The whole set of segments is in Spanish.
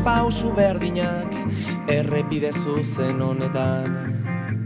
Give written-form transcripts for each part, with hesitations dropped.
pausu berdinak errepide zuzen honetan.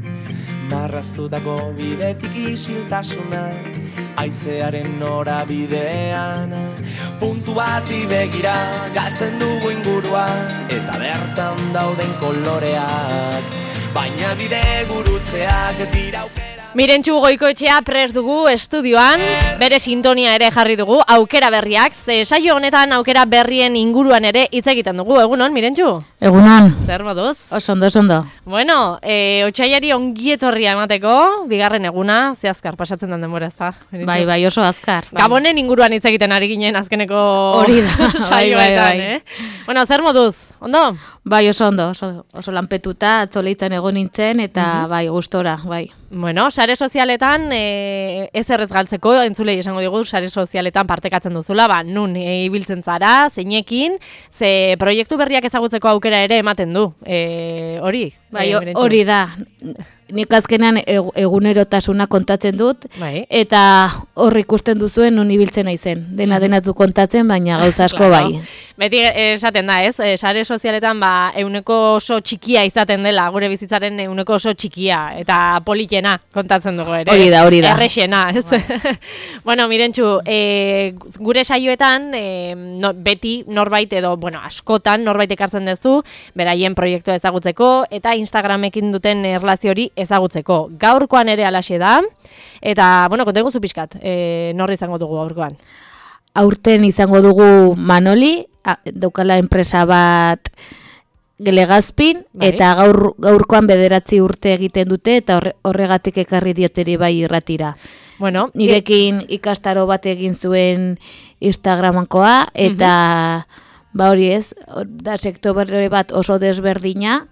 Marraztutako bidetik isiltasuna, haizearen norabidean. Puntu bati begira galtzen dugu ingurua, eta bertan dauden koloreak, baina bide gurutzeak dira aukera. Mirentxu Goikoetxea prest dugu estudioan, bere sintonia ere jarri dugu, aukera berriak, ze saio honetan aukera berrien inguruan ere hitz egiten dugu, egunon, Mirentxu? Egunon. Zer moduz? Oso ondo. Bueno, otsaiari ongietorria emateko, bigarren eguna, ze azkar pasatzen den denbora, ezta? Bai, oso azkar. Bai. Gabonen inguruan hitz egiten ari ginen azkeneko hori da, saioetan, Bueno, zer moduz, ondo? Bai, oso ondo, oso lanpetuta, atzoleitzen egon nintzen, eta bai, gustora, bai. Bueno, sare sozialetan, ez errez galtzeko, entzulei esango digu, sare sozialetan partekatzen duzula, nun ibiltzen zara, zeinekin, ze proiektu berriak ezagutzeko aukera ere ematen du, hori? Bai, hori da. Nik azkenean egunerotasuna kontatzen dut, bai. Eta hor ikusten duzuen non ibiltzen naizen. Dena du kontatzen, baina gauza asko bai. Beti esaten da, ez? Sare sozialetan ehuneko oso txikia izaten dela, gure bizitzaren ehuneko oso txikia, eta politena kontatzen dugu ere. Hori da. Errexena, ez? Bueno, Mirentxu, gure saioetan, beti norbait edo, askotan norbait ekartzen duzu, beraien proiektua ezagutzeko, eta Instagramekin duten erlazio hori ezagutzeko. Gaurkoan ere alaxe da, eta, konta eguzu pixkat, norri izango dugu gaurkoan? Aurten izango dugu Manoli, daukala enpresa bat Gelegazpin, bai. Eta gaurkoan 9 urte egiten dute, eta horregatik ekarri dioteri bai irratira. Bueno, nirekin ikastaro bat egin zuen Instagramakoa, eta hori ez, da sektore bat oso desberdina,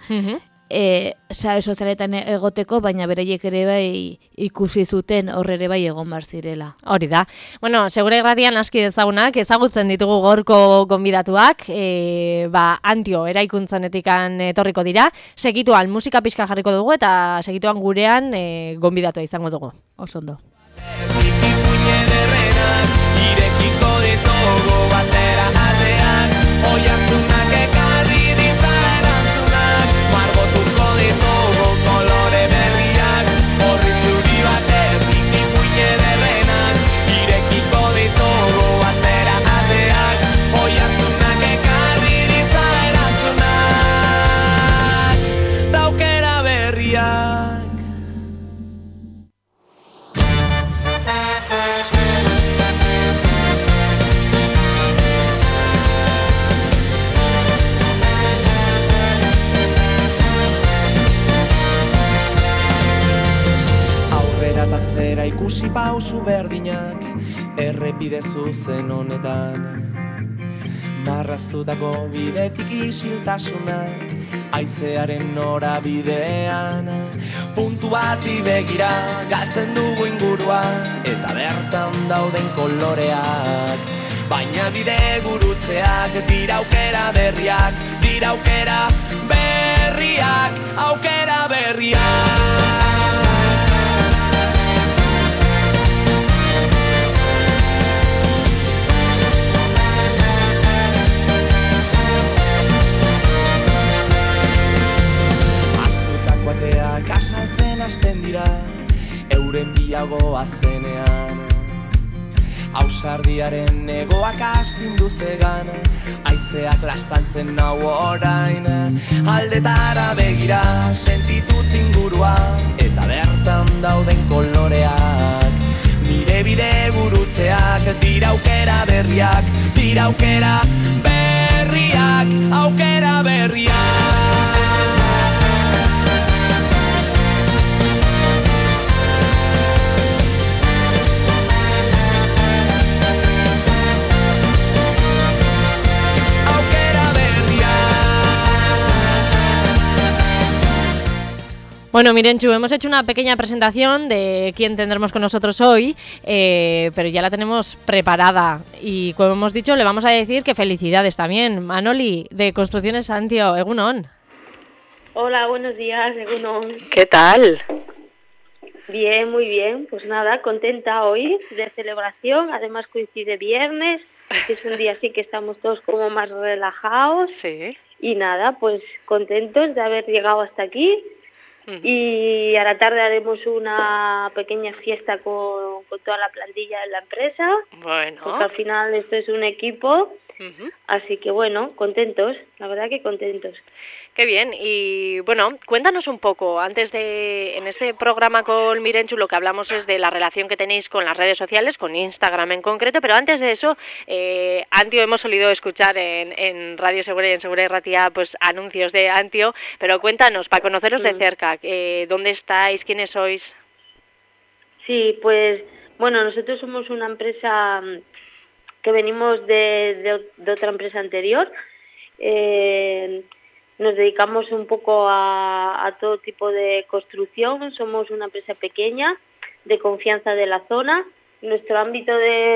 sare sozialetan egoteko, baina bereiek ere bai ikusi zuten horre ere bai egon bar zirela. Hori da. Bueno, segure irratian aski ezagunak, ezagutzen ditugu gorko gonbidatuak, Antio eraikuntzanetikan etorriko dira, segituan musika pixka jarriko dugu, eta segituan gurean gonbidatua izango dugu. Oso ondo. Irekiko ditugu batera ateak, oihartzunak ekarri ditza erantzunak, margotuko ditugu kolore berriak, horri zuri batetik ipuin ederrenak, irekiko ditugu batera ateak, oihartzunak ekarri ditza erantzunak, daukera berriak. Atzera ikusi pausu berdinak errepide zuzen honetan. Marraztutako bidetik isiltasuna, haizearen norabidean. Puntu bati begira galtzen dugu ingurua, eta bertan dauden koloreak, baina bide gurutzeak dira aukera berriak, aukera berriak. Kasaltzen hasten dira, euren bilagoa zenean. Ausardiaren egoak astindu zegan, haizeak lastantzen nau orain. Aldetara begira sentitu zingurua, eta bertan dauden koloreak. Nire bide gurutzeak dira aukera berriak, aukera berriak. Bueno, Mirentxu, hemos hecho una pequeña presentación de quién tendremos con nosotros hoy, pero ya la tenemos preparada y como hemos dicho le vamos a decir que felicidades también. Manoli, de Construcciones Antio, egunon. Hola, buenos días, egunon. ¿Qué tal? Bien, muy bien. Pues nada, contenta hoy de celebración, además coincide viernes, que es un día así que estamos todos como más relajados. Sí. Y nada, pues contentos de haber llegado hasta aquí. Y a la tarde haremos una pequeña fiesta con toda la plantilla de la empresa. Bueno. Porque al final esto es un equipo. Así que bueno, contentos, la verdad que contentos. Qué bien. Y bueno, cuéntanos un poco, en este programa con Mirentxu lo que hablamos es de la relación que tenéis con las redes sociales, con Instagram en concreto, pero antes de eso, Antio, hemos solido escuchar en Radio Segura y en Segura y Ratia, pues anuncios de Antio, pero cuéntanos, para conoceros de cerca, ¿dónde estáis, quiénes sois? Sí, pues bueno, nosotros somos una empresa que venimos de otra empresa anterior. Nos dedicamos un poco a todo tipo de construcción. Somos una empresa pequeña, de confianza de la zona. Nuestro ámbito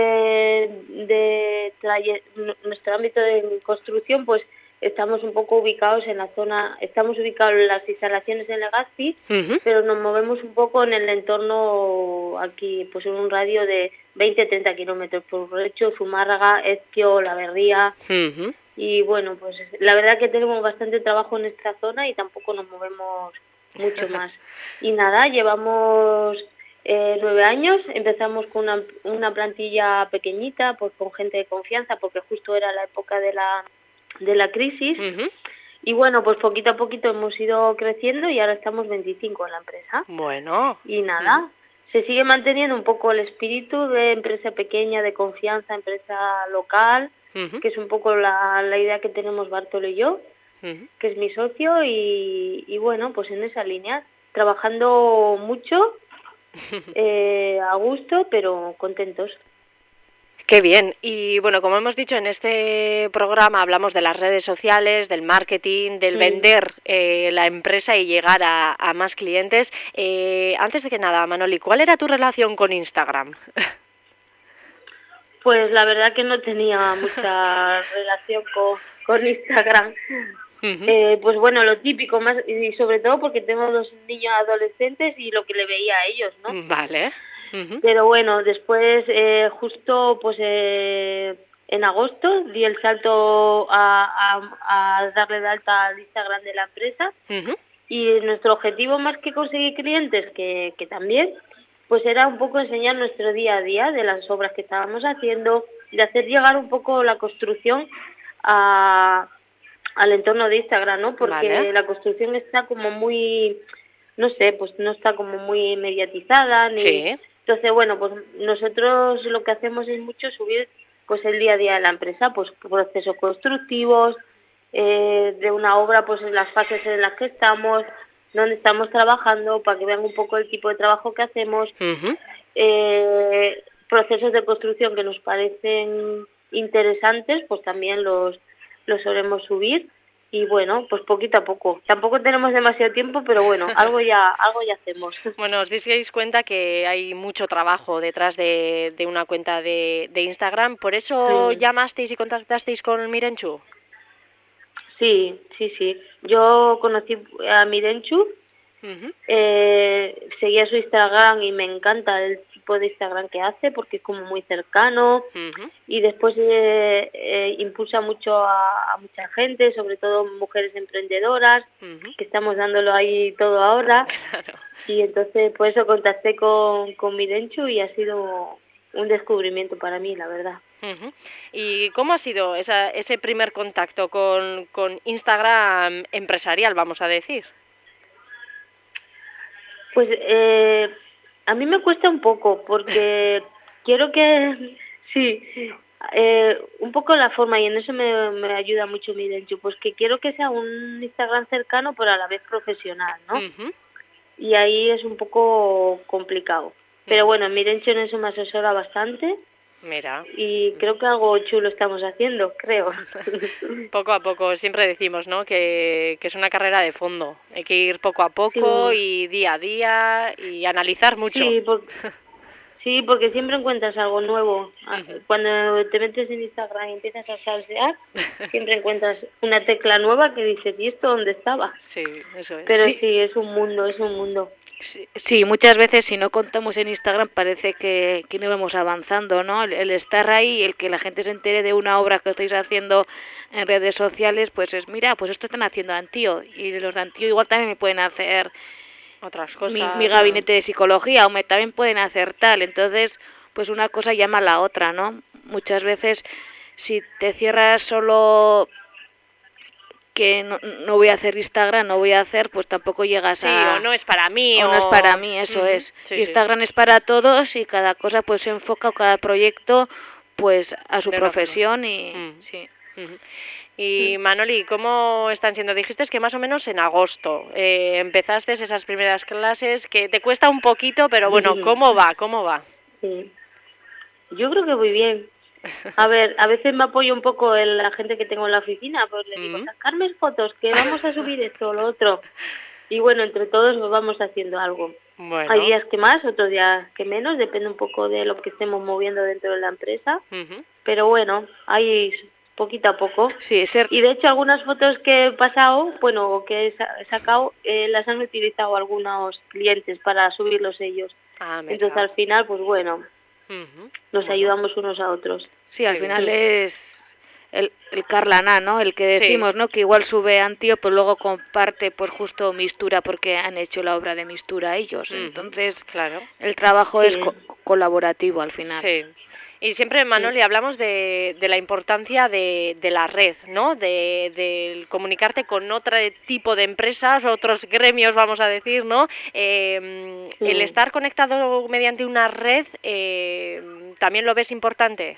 nuestro ámbito de construcción, pues estamos un poco ubicados en la zona, estamos ubicados en las instalaciones en Legazpi, pero nos movemos un poco en el entorno aquí, pues en un radio de 20-30 kilómetros, por Recho, Zumárraga, Ezquio, La Berría. Y bueno, pues la verdad que tenemos bastante trabajo en esta zona y tampoco nos movemos mucho más. Y nada, llevamos 9 años, empezamos con una plantilla pequeñita, pues con gente de confianza, porque justo era la época de la crisis. Y bueno, pues poquito a poquito hemos ido creciendo y ahora estamos 25 en la empresa. Bueno. Y nada, se sigue manteniendo un poco el espíritu de empresa pequeña, de confianza, empresa local, que es un poco la idea que tenemos Bartolo y yo, que es mi socio, y bueno, pues en esa línea, trabajando mucho, a gusto, pero contentos. Qué bien. Y bueno, como hemos dicho, en este programa hablamos de las redes sociales, del marketing, del vender la empresa y llegar a más clientes. Antes de que nada, Manoli, ¿cuál era tu relación con Instagram? Pues la verdad que no tenía mucha relación con Instagram. Pues bueno, lo típico, más y sobre todo porque tengo 2 niños adolescentes y lo que le veía a ellos, ¿no? Vale. Pero bueno, después justo pues en agosto di el salto a darle de alta al Instagram de la empresa. Y nuestro objetivo, más que conseguir clientes, que también, pues era un poco enseñar nuestro día a día de las obras que estábamos haciendo, de hacer llegar un poco la construcción al entorno de Instagram, ¿no? Porque la construcción está como muy, no sé, pues no está como muy mediatizada, ni... Entonces, bueno, pues nosotros lo que hacemos es mucho subir pues el día a día de la empresa, pues procesos constructivos, de una obra, pues en las fases en las que estamos, donde estamos trabajando, para que vean un poco el tipo de trabajo que hacemos, procesos de construcción que nos parecen interesantes, pues también los solemos subir. Y bueno, pues poquito a poco. Tampoco tenemos demasiado tiempo, pero bueno, algo ya hacemos. Bueno, os disteis cuenta que hay mucho trabajo detrás de una cuenta de Instagram. ¿Por eso llamasteis y contactasteis con Mirentxu? Sí. Yo conocí a Mirentxu, seguía su Instagram y me encanta el tipo de Instagram que hace porque es como muy cercano y después impulsa mucho a mucha gente, sobre todo mujeres emprendedoras, que estamos dándolo ahí todo ahora. Y entonces por eso contacté con Mirentxu y ha sido un descubrimiento para mí, la verdad. ¿Y cómo ha sido ese primer contacto con Instagram empresarial, vamos a decir? Pues a mí me cuesta un poco porque quiero que, un poco la forma, y en eso me ayuda mucho Mirentxu, pues que quiero que sea un Instagram cercano pero a la vez profesional, ¿no? Y ahí es un poco complicado. Pero bueno, Mirentxu en eso me asesora bastante. Mira. Y creo que algo chulo estamos haciendo, creo. Poco a poco, siempre decimos, ¿no? Que es una carrera de fondo. Hay que ir poco a poco y día a día y analizar mucho. Sí, porque siempre encuentras algo nuevo. Cuando te metes en Instagram y empiezas a salsear, siempre encuentras una tecla nueva que dices, ¿y esto dónde estaba? Sí, eso es. Pero sí, es un mundo, es un mundo. Sí, muchas veces si no contamos en Instagram parece que no vamos avanzando, ¿no? El estar ahí, el que la gente se entere de una obra que estáis haciendo en redes sociales, pues es, mira, pues esto están haciendo Antío, y los de Antío igual también me pueden hacer otras cosas. Mi gabinete de psicología, o también pueden hacer tal. Entonces, pues una cosa llama a la otra, ¿no? Muchas veces, si te cierras solo que no voy a hacer Instagram, no voy a hacer, pues tampoco llegas a... o no es para mí. O no es para mí, eso es. Sí, Instagram es para todos y cada cosa pues se enfoca, o cada proyecto, pues a su profesión y... Sí. Y Manoli, ¿cómo están siendo? Dijiste que más o menos en agosto empezaste esas primeras clases, que te cuesta un poquito, pero bueno, ¿cómo va? Sí. Yo creo que muy bien. A ver, a veces me apoyo un poco en la gente que tengo en la oficina, pues le digo, sacarme fotos, que vamos a subir esto o lo otro. Y bueno, entre todos nos vamos haciendo algo. Bueno. Hay días que más, otros días que menos, depende un poco de lo que estemos moviendo dentro de la empresa. Pero bueno, hay... poquito a poco. Sí, y de hecho algunas fotos que he pasado, bueno, que he sacado, las han utilizado algunos clientes para subirlos ellos. Entonces al final, pues bueno, nos ayudamos unos a otros. Sí, al final es el Carlaná, ¿no? El que decimos, ¿no? Que igual sube Antío, pero luego comparte pues justo Mistura, porque han hecho la obra de Mistura ellos. Entonces, claro, el trabajo es colaborativo al final. Sí. Y siempre, Manoli, hablamos de la importancia de la red, ¿no? De comunicarte con otro tipo de empresas, otros gremios, vamos a decir, ¿no? El estar conectado mediante una red, ¿también lo ves importante?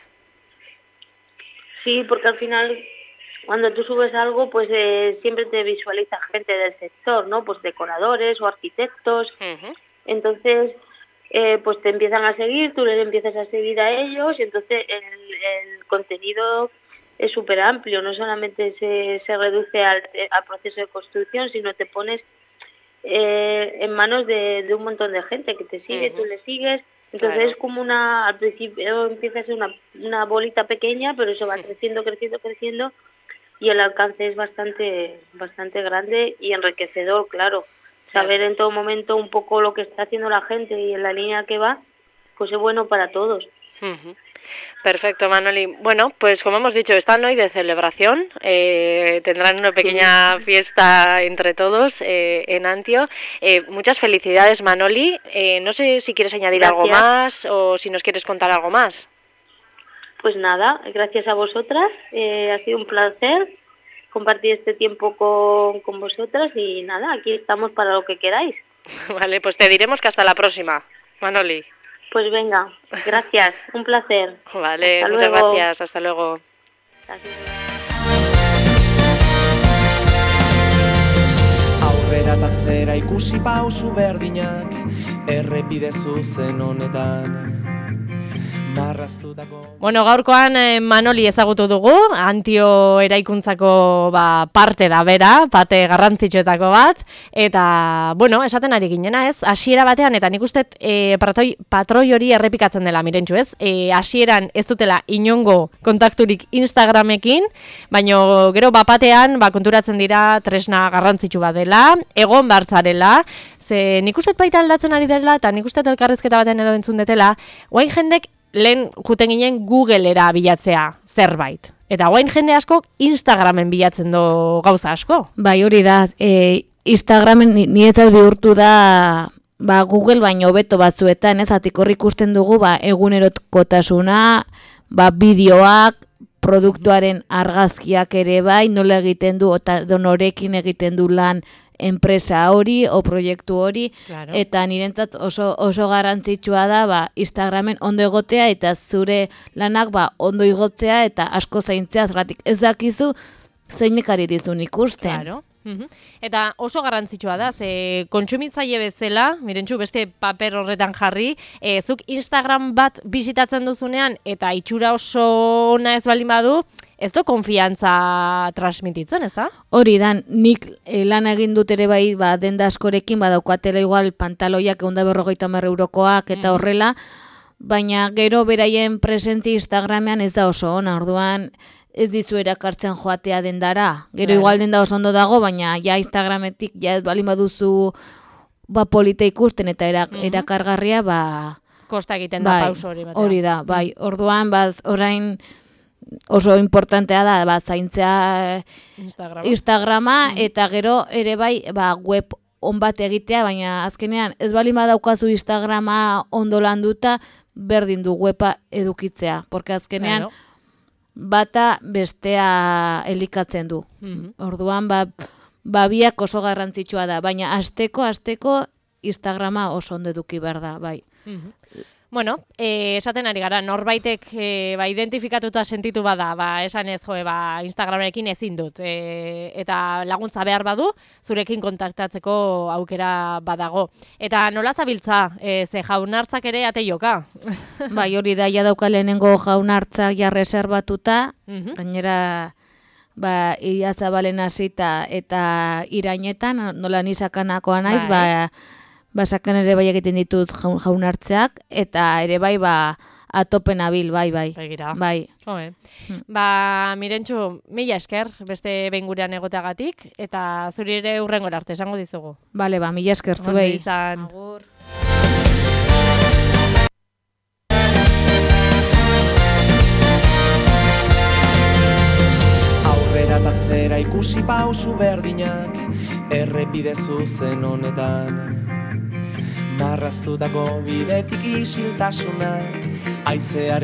Sí, porque al final, cuando tú subes algo, pues siempre te visualiza gente del sector, ¿no? Pues decoradores o arquitectos. Entonces... pues te empiezan a seguir, tú les empiezas a seguir a ellos y entonces el contenido es súper amplio, no solamente se reduce al proceso de construcción, sino te pones en manos de un montón de gente que te sigue, tú le sigues, entonces es como al principio empieza a ser una bolita pequeña, pero eso va creciendo y el alcance es bastante grande y enriquecedor, claro. Saber en todo momento un poco lo que está haciendo la gente y en la línea que va, pues es bueno para todos. Perfecto, Manoli. Bueno, pues como hemos dicho, están hoy de celebración. Tendrán una pequeña fiesta entre todos en Antío. Muchas felicidades, Manoli. No sé si quieres añadir algo más o si nos quieres contar algo más. Pues nada, gracias a vosotras. Ha sido un placer compartir este tiempo con vosotras y nada, aquí estamos para lo que queráis. Vale, pues te diremos que hasta la próxima, Manoli. Pues venga, gracias, un placer. Vale, muchas gracias, hasta luego. Gracias. Aurrera tatzera ikusi pausu berdinak, errepide zuzen honetan. Bueno, gaurkoan Manoli ezagutu dugu, Antio eraikuntzako parte da bera, parte garrantzitsuetako bat, eta, bueno, esaten ari ginena ez, hasiera batean, eta nik uste patroi hori errepikatzen dela, Mirentxu ez, hasieran ez dutela inongo kontakturik Instagramekin, baino gero bapatean, konturatzen dira tresna garrantzitsu bat dela, egon bartzarela, ze nik uste baita aldatzen ari dela, eta nik uste elkarrizketa batean edo entzun detela, guain jendek lehen juten ginen Googlera bilatzea zerbait. Eta guain jende asko Instagramen bilatzen du gauza asko. Bai, hori da. Instagramen niretzat bihurtu da Google baino hobeto batzuetan, ez atikorri ikusten dugu egunerokotasuna, bideoak, produktuaren argazkiak ere bai, nola egiten du, eta donorekin egiten du lan enpresa hori o proiektu hori, claro. Eta nirentzat oso garrantzitsua da Instagramen ondo egotea eta zure lanak ondo igotzea eta asko zaintzea, zergatik ez dakizu zeinek ari dizun ikusten. Claro. Eta oso garrantzitsua da, ze kontsumitzaile bezala, Mirentxu beste paper horretan jarri, zuk Instagram bat bisitatzen duzunean eta itxura oso ona ez baldin badu, ez du konfiantza transmititzen, ez da? Hori dan, nik lan egin dut ere bai denda askorekin, badaukatela igual pantaloiak €150 eurokoak eta horrela, baina gero beraien presentzia Instagramean ez da oso ona, orduan ez dizu erakartzen joatea dendara. Gero igual denda oso ondo dago, baina ja Instagrametik ja ez balin baduzu polita ikusten eta erakargarria, kosta egiten da pauso hori batean. Hori da, bai. Orduan, orain oso importantea da, zaintzea Instagrama, eta gero ere bai, web on bat egitea, baina azkenean ez balin badaukazu Instagrama ondo landuta, berdin du weba edukitzea, porque azkenean bata bestea elikatzen du. Orduan, biak oso garrantzitsua da, baina asteko Instagrama oso ondo eduki behar da, bai. Bueno, esaten ari gara, norbaitek identifikatuta sentitu bada, esan ez Instagramarekin ezin dut, eta laguntza behar badu, zurekin kontaktatzeko aukera badago. Eta nola zabiltza, ze jaunartzak ere ate joka? Bai, hori da, ja dauka lehenengo jaunartzak ja reservatuta, gainera Ia Zabalen hasita eta irainetan, nola nisakanakoa naiz, sakan ere bai egiten ditut jaunartzeak, eta ere bai atopen abil, bai. Begira. Bai. Mirentxu, mila esker, beste behin gurean egoteagatik, eta zuri ere hurrengora arte esango dizugu. Bale, mila esker zuei. Agur. Aurreratatzera ikusi pausu berdinak, errepide zuzen honetan. Marraztutako bidetik isiltasuna, haizearen